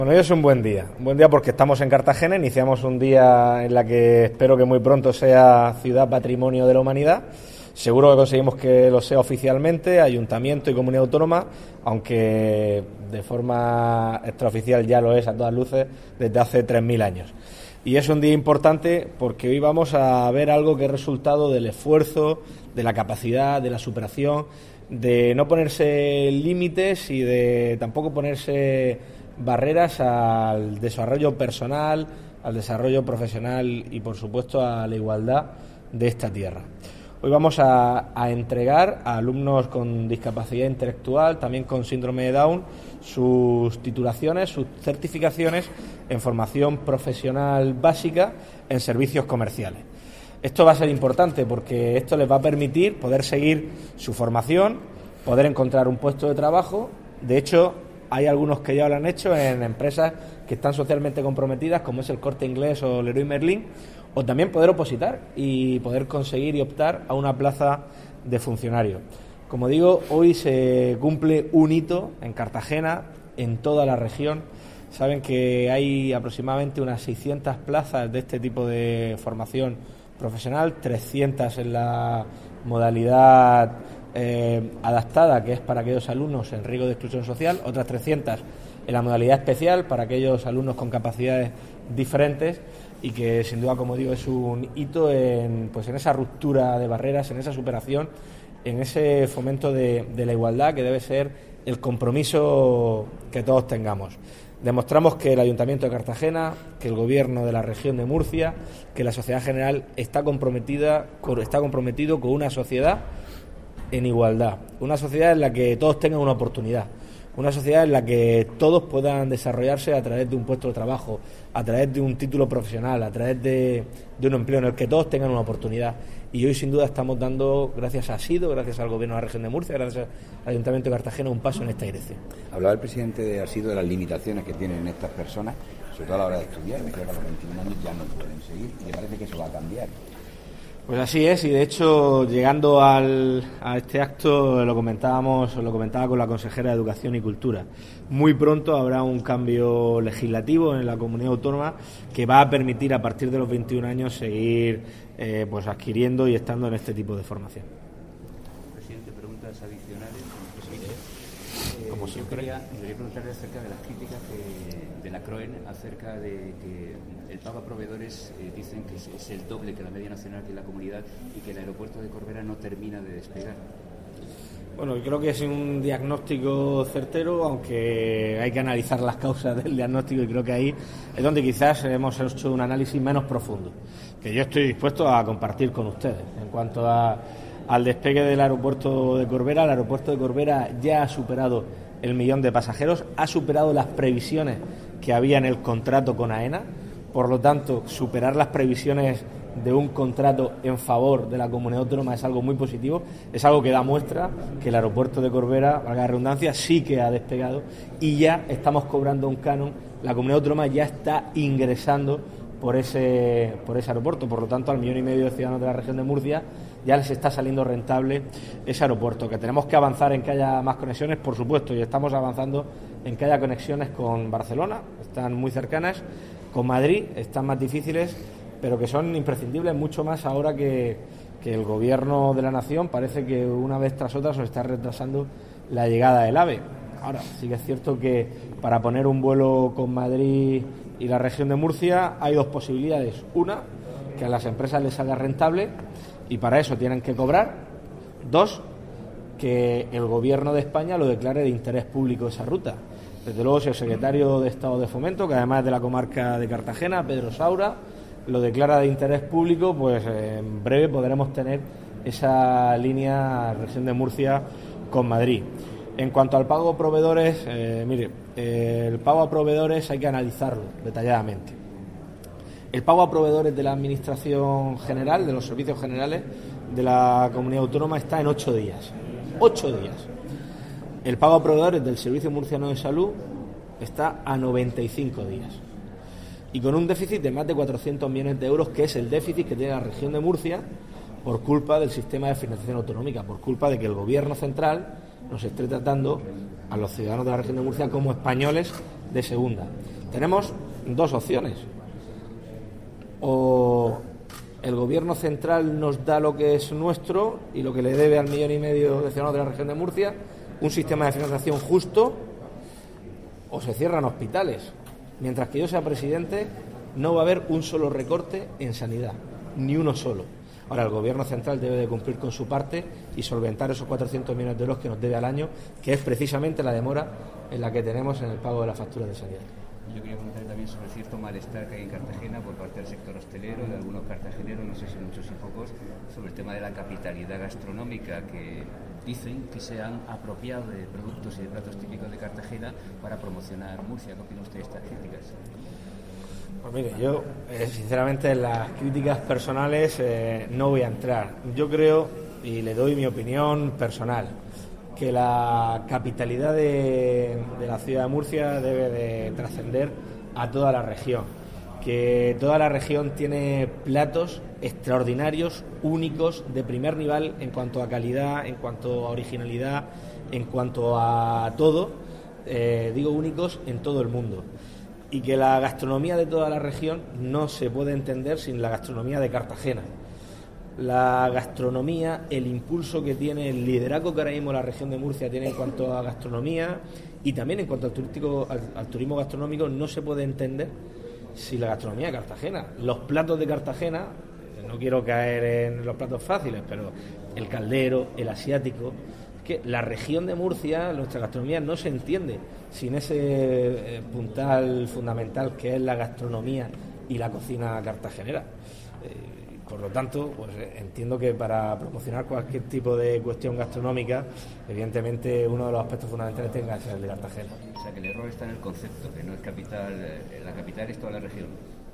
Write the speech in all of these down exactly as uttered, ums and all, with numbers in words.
Bueno, hoy es un buen día, un buen día porque estamos en Cartagena, iniciamos un día en la que espero que muy pronto sea Ciudad Patrimonio de la Humanidad. Seguro que conseguimos que lo sea oficialmente, Ayuntamiento y Comunidad Autónoma, aunque de forma extraoficial ya lo es a todas luces desde hace tres mil años. Y es un día importante porque hoy vamos a ver algo que es resultado del esfuerzo, de la capacidad, de la superación, de no ponerse límites y de tampoco ponerse barreras al desarrollo personal, al desarrollo profesional y, por supuesto, a la igualdad de esta tierra. Hoy vamos a, a entregar a alumnos con discapacidad intelectual, también con síndrome de Down, sus titulaciones, sus certificaciones en formación profesional básica en servicios comerciales. Esto va a ser importante porque esto les va a permitir poder seguir su formación, poder encontrar un puesto de trabajo. De hecho, hay algunos que ya lo han hecho en empresas que están socialmente comprometidas, como es el Corte Inglés o Leroy Merlin, o también poder opositar y poder conseguir y optar a una plaza de funcionario. Como digo, hoy se cumple un hito en Cartagena, en toda la región. Saben que hay aproximadamente unas seiscientas plazas de este tipo de formación profesional, trescientas en la modalidad eh, adaptada, que es para aquellos alumnos en riesgo de exclusión social, otras trescientas en la modalidad especial para aquellos alumnos con capacidades diferentes, y que sin duda, como digo, es un hito en, pues en esa ruptura de barreras, en esa superación, en ese fomento de, de la igualdad que debe ser el compromiso que todos tengamos. Demostramos que el Ayuntamiento de Cartagena, que el Gobierno de la región de Murcia, que la sociedad general está comprometida, está comprometido con una sociedad en igualdad, una sociedad en la que todos tengan una oportunidad, una sociedad en la que todos puedan desarrollarse a través de un puesto de trabajo, a través de un título profesional, a través de, de un empleo en el que todos tengan una oportunidad. Y hoy, sin duda, estamos dando, gracias a SIDO, gracias al Gobierno de la región de Murcia, gracias al Ayuntamiento de Cartagena, un paso en esta dirección. Hablaba el presidente de ASIDO de las limitaciones que tienen estas personas, sobre todo a la hora de estudiar. Me creo que a los veintiún años ya no pueden seguir y me parece que eso va a cambiar. Pues así es, y de hecho, llegando al, a este acto, lo comentábamos, lo comentaba con la consejera de Educación y Cultura. Muy pronto habrá un cambio legislativo en la comunidad autónoma que va a permitir a partir de los veintiún años seguir eh, pues adquiriendo y estando en este tipo de formación. Presidente, preguntas adicionales. Eh, Como yo quería, quería preguntarle acerca de las críticas que, de la CROEN acerca de que el pago a proveedores eh, dicen que es, es el doble que la media nacional, que la comunidad, y que el aeropuerto de Corbera no termina de despegar. Bueno, yo creo que es un diagnóstico certero, aunque hay que analizar las causas del diagnóstico, y creo que ahí es donde quizás hemos hecho un análisis menos profundo, que yo estoy dispuesto a compartir con ustedes. En cuanto a, al despegue del aeropuerto de Corbera, el aeropuerto de Corbera ya ha superado el millón de pasajeros, ha superado las previsiones que había en el contrato con AENA. Por lo tanto, superar las previsiones de un contrato en favor de la comunidad autónoma es algo muy positivo, es algo que da muestra que el aeropuerto de Corbera, valga la redundancia, sí que ha despegado y ya estamos cobrando un canon. La comunidad autónoma ya está ingresando por ese, por ese aeropuerto. Por lo tanto, al millón y medio de ciudadanos de la región de Murcia ya les está saliendo rentable ese aeropuerto. Que tenemos que avanzar en que haya más conexiones, por supuesto, y estamos avanzando en que haya conexiones con Barcelona, están muy cercanas, con Madrid están más difíciles, pero que son imprescindibles, mucho más ahora que, que el Gobierno de la Nación parece que una vez tras otra se está retrasando la llegada del AVE. Ahora, sí que es cierto que para poner un vuelo con Madrid y la región de Murcia hay dos posibilidades. Una, que a las empresas les salga rentable y para eso tienen que cobrar. Dos, que el Gobierno de España lo declare de interés público esa ruta. Desde luego, si el secretario de Estado de Fomento, que además es de la comarca de Cartagena, Pedro Saura, lo declara de interés público, pues eh, en breve podremos tener esa línea región de Murcia con Madrid. En cuanto al pago a proveedores, eh, mire, eh, el pago a proveedores hay que analizarlo detalladamente. El pago a proveedores de la Administración General, de los servicios generales de la Comunidad Autónoma, está en ocho días. Ocho días. El pago a proveedores del Servicio Murciano de Salud está a noventa y cinco días. Y con un déficit de más de cuatrocientos millones de euros, que es el déficit que tiene la región de Murcia por culpa del sistema de financiación autonómica, por culpa de que el Gobierno central nos esté tratando a los ciudadanos de la región de Murcia como españoles de segunda. Tenemos dos opciones. O el gobierno central nos da lo que es nuestro y lo que le debe al millón y medio de ciudadanos de la región de Murcia, un sistema de financiación justo, o se cierran hospitales. Mientras que yo sea presidente, no va a haber un solo recorte en sanidad, ni uno solo. Ahora, el gobierno central debe de cumplir con su parte y solventar esos cuatrocientos millones de euros que nos debe al año, que es precisamente la demora en la que tenemos en el pago de las facturas de sanidad. Yo quería preguntar también sobre cierto malestar que hay en Cartagena por parte del sector hostelero, de algunos cartageneros, no sé si muchos y pocos, sobre el tema de la capitalidad gastronómica, que dicen que se han apropiado de productos y de platos típicos de Cartagena para promocionar Murcia. ¿Qué opina usted de estas críticas? Pues mire, yo eh, sinceramente en las críticas personales eh, no voy a entrar. Yo creo, y le doy mi opinión personal, que la capitalidad de, de la ciudad de Murcia debe de trascender a toda la región, que toda la región tiene platos extraordinarios, únicos, de primer nivel en cuanto a calidad, en cuanto a originalidad, en cuanto a todo, eh, digo únicos en todo el mundo. Y que la gastronomía de toda la región no se puede entender sin la gastronomía de Cartagena. La gastronomía, el impulso que tiene, el liderazgo que ahora mismo la región de Murcia tiene en cuanto a gastronomía y también en cuanto al, turístico, al, al turismo gastronómico, no se puede entender sin la gastronomía de Cartagena. Los platos de Cartagena, no quiero caer en los platos fáciles, pero el caldero, el asiático, es que la región de Murcia, nuestra gastronomía no se entiende sin ese eh, puntal fundamental que es la gastronomía y la cocina cartagenera. Eh, Por lo tanto, pues entiendo que para promocionar cualquier tipo de cuestión gastronómica, evidentemente uno de los aspectos fundamentales tenga que ser el de Cartagena. O sea, que el error está en el concepto, que no es capital, eh, la capital es toda la región,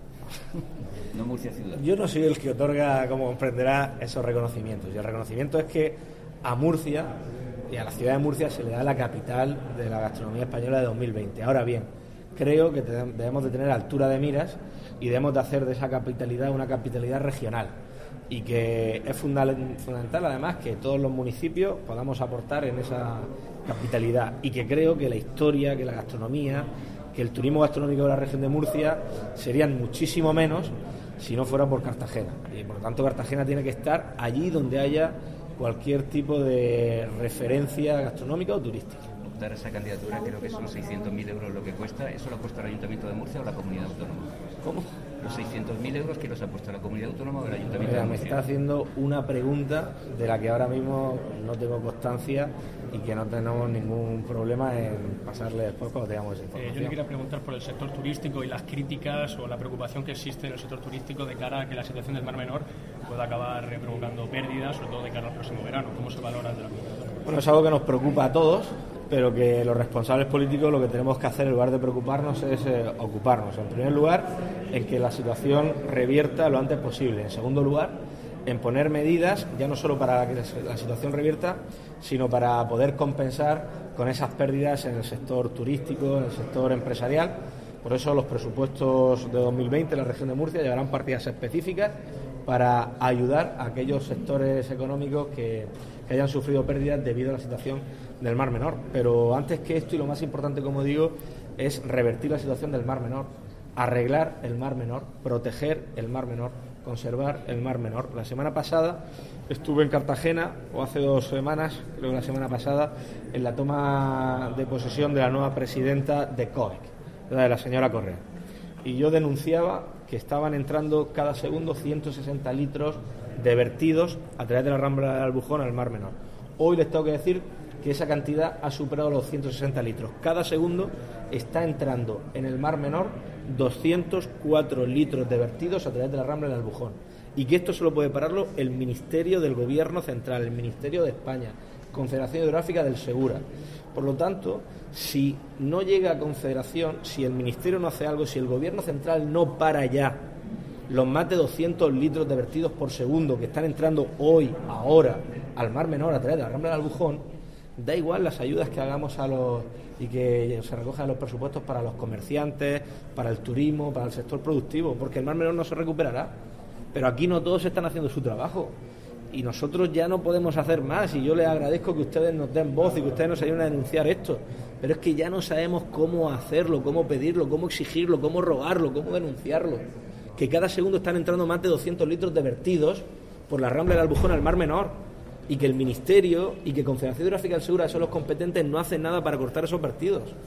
no Murcia ciudad. Yo no soy el que otorga, como comprenderá, esos reconocimientos. Y el reconocimiento es que a Murcia y a la ciudad de Murcia se le da la capital de la gastronomía española de dos mil veinte. Ahora bien, creo que debemos de tener altura de miras y debemos de hacer de esa capitalidad una capitalidad regional y que es fundamental además que todos los municipios podamos aportar en esa capitalidad y que creo que la historia, que la gastronomía, que el turismo gastronómico de la región de Murcia serían muchísimo menos si no fuera por Cartagena y por lo tanto Cartagena tiene que estar allí donde haya cualquier tipo de referencia gastronómica o turística. Dar esa candidatura, creo que son seiscientos mil euros lo que cuesta. ¿Eso lo ha puesto el Ayuntamiento de Murcia o la Comunidad Autónoma? ¿Cómo? Los seiscientos mil euros que los ha puesto la Comunidad Autónoma o el Ayuntamiento Mira, de Murcia. me está haciendo una pregunta de la que ahora mismo no tengo constancia y que no tenemos ningún problema en pasarle después cuando tengamos esa información. Eh, yo le quería preguntar por el sector turístico y las críticas o la preocupación que existe en el sector turístico de cara a que la situación del Mar Menor pueda acabar eh, provocando pérdidas, sobre todo de cara al próximo verano. ¿Cómo se valora de la Comunidad Autónoma? Bueno, es algo que nos preocupa a todos, pero que los responsables políticos lo que tenemos que hacer en lugar de preocuparnos es eh, ocuparnos. En primer lugar, en que la situación revierta lo antes posible. En segundo lugar, en poner medidas, ya no solo para que la situación revierta, sino para poder compensar con esas pérdidas en el sector turístico, en el sector empresarial. Por eso los presupuestos de dos mil veinte en la región de Murcia llevarán partidas específicas para ayudar a aquellos sectores económicos que, que hayan sufrido pérdidas debido a la situación del Mar Menor. Pero antes que esto, y lo más importante, como digo, es revertir la situación del Mar Menor, arreglar el Mar Menor, proteger el Mar Menor, conservar el Mar Menor. La semana pasada estuve en Cartagena, o hace dos semanas, creo que la semana pasada, en la toma de posesión de la nueva presidenta de COEC, de la señora Correa. Y yo denunciaba que estaban entrando cada segundo ciento sesenta litros de vertidos a través de la Rambla del Albujón al Mar Menor. Hoy les tengo que decir que esa cantidad ha superado los ciento sesenta litros. Cada segundo está entrando en el Mar Menor doscientos cuatro litros de vertidos a través de la Rambla del Albujón. Y que esto solo puede pararlo el Ministerio del Gobierno Central, el Ministerio de España, Confederación Hidrográfica del Segura. Por lo tanto, si no llega a Confederación, si el Ministerio no hace algo, si el Gobierno Central no para ya los más de doscientos litros de vertidos por segundo que están entrando hoy, ahora, al Mar Menor a través de la Rambla del Albujón, da igual las ayudas que hagamos a los y que se recojan los presupuestos para los comerciantes, para el turismo, para el sector productivo, porque el Mar Menor no se recuperará. Pero aquí no todos están haciendo su trabajo y nosotros ya no podemos hacer más, y yo les agradezco que ustedes nos den voz y que ustedes nos ayuden a denunciar esto, pero es que ya no sabemos cómo hacerlo, cómo pedirlo, cómo exigirlo, cómo rogarlo, cómo denunciarlo. Que cada segundo están entrando más de doscientos litros de vertidos por la Rambla del Albujón al Mar Menor, y que el Ministerio y que Confederación Hidrográfica del Segura son los competentes, no hacen nada para cortar esos vertidos.